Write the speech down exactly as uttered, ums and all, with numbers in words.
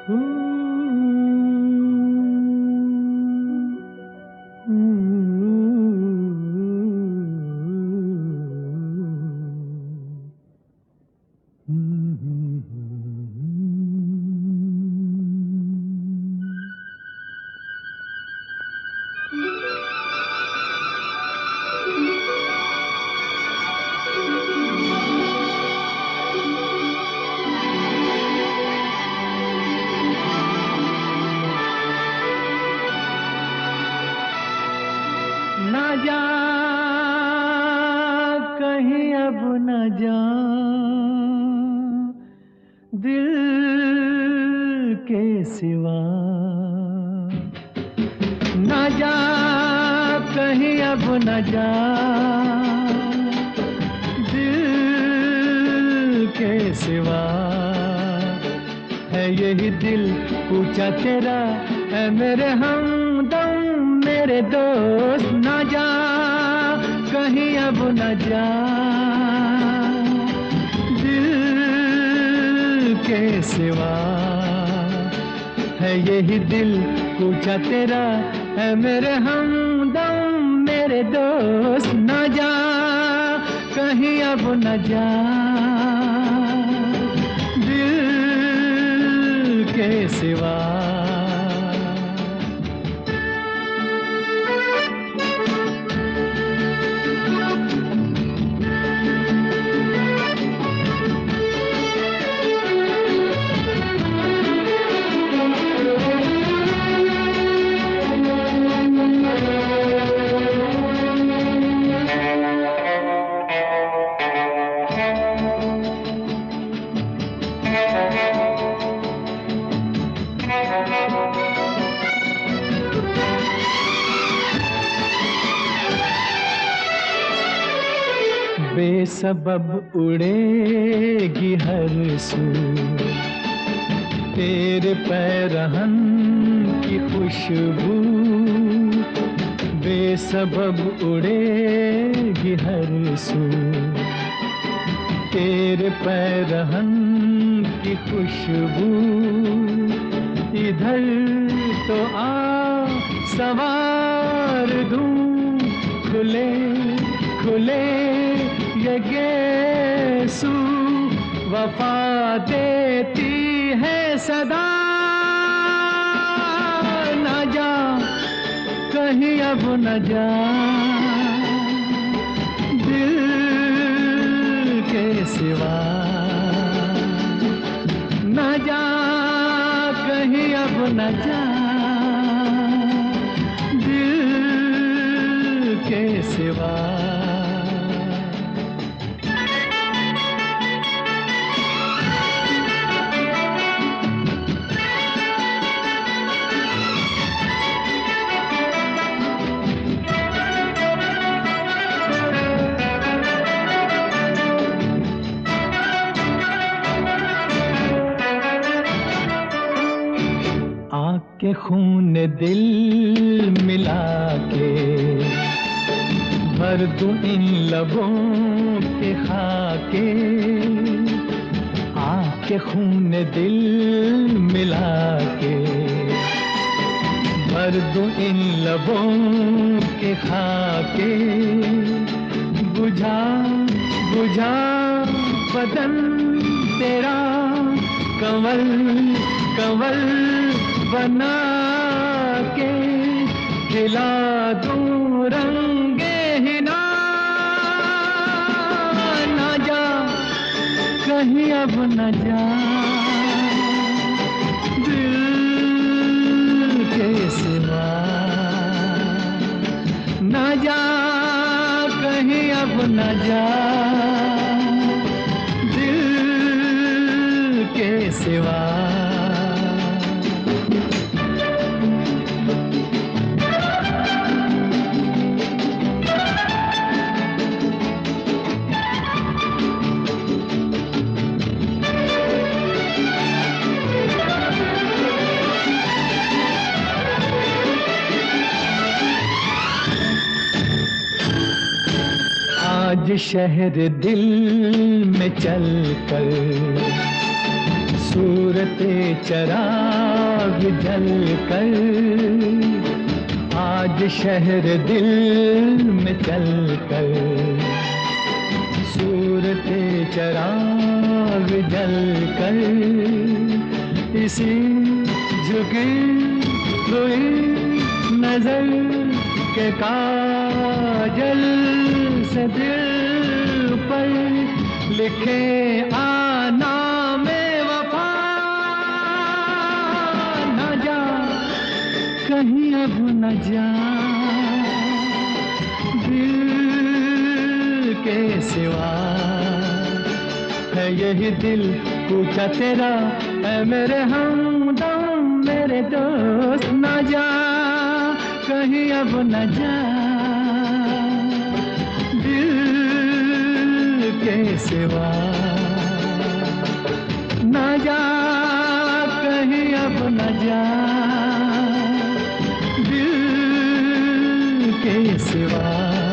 ना जा कहीं अब न जा दिल के सिवा, ना जा कहीं अब न जा दिल के सिवा, है यही दिल पूछा तेरा है मेरे हमदम मेरे दोस्त। ना जा कहीं अब न जा दिल के सिवा, है यही दिल पूछा तेरा है मेरे हमदम मेरे दोस्त। ना जा कहीं अब न जा दिल के सिवा। बेसबब उड़ेगी हर सू तेरे पैरहन की खुशबू, बेसबब उड़ेगी हर सू तेरे पैरहन की खुशबू। इधर तो आ सवार दूं खुले खुले ये गेसू, वफा देती है सदा। ना जा कहीं अब न जा दिल के सिवा, ना जा कहीं अब न जा दिल के सिवा। के खून दिल मिला के भर दूं इन लबों के खाके, आके खून दिल मिला के भर दूं इन लबों के खाके। बुझा बुझा बदन तेरा कंवल कंवल बना के, खिला दूं रंगे हिना। ना जा कहीं अब न जा दिल के सिवा, ना जा कहीं अब न जा दिल के सिवा। आज शहर दिल में चल कर सूरते चराग जल कर आज शहर दिल में चल कर, सूरते चराग जल कर इसी झुकी हुई नजर के काजल से दिल पर लिखे आना में वफा। न जा कहीं अब न जा दिल के सिवा, है यही दिल पूछा तेरा है मेरे हमदम मेरे दोस्त। न जा कहीं अब न जा दिल के सिवा, न जा कहीं अब न जा दिल के सिवा।